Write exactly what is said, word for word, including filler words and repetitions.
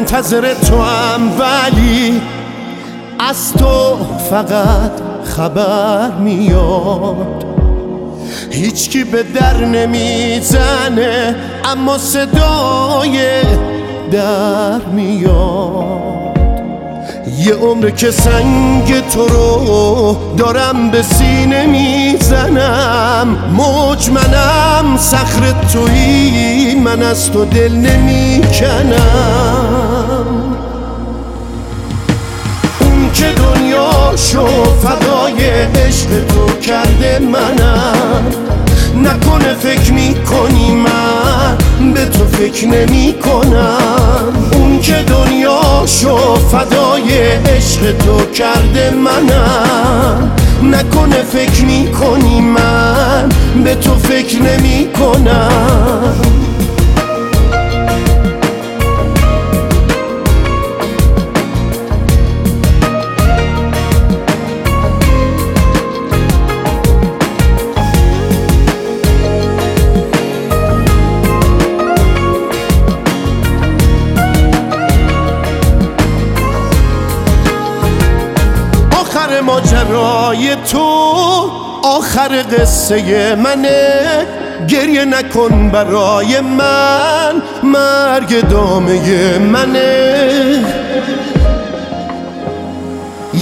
منتظر تو هم، ولی از تو فقط خبر میاد. هیچکی به در نمیزنه اما صدای در میاد. یه عمر که سنگ تو رو دارم به سینه میزنم، موج منم صخره تویی، من از تو دل نمیکنم. اون که دنیاشو فدای عشق تو کرده منم، نکنه فکر میکنی من به تو فکر نمی کنم. اون که دنیاشو فدای عشق تو کرده منم، نکنه فکر میکنی من به تو فکر نمی کنم. آخر ماجرای تو آخر قصه منه، گریه نکن برای من، مرگ دامه منه.